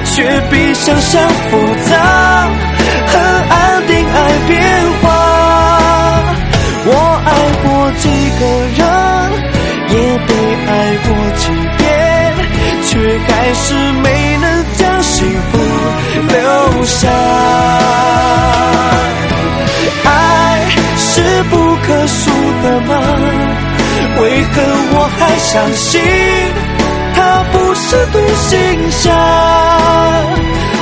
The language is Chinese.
却比想象复杂和安定爱变化。我爱过几个人，也被爱过几遍，却还是没能将幸福留下。爱是不可数的吗？为何我还相信它不是独行侠？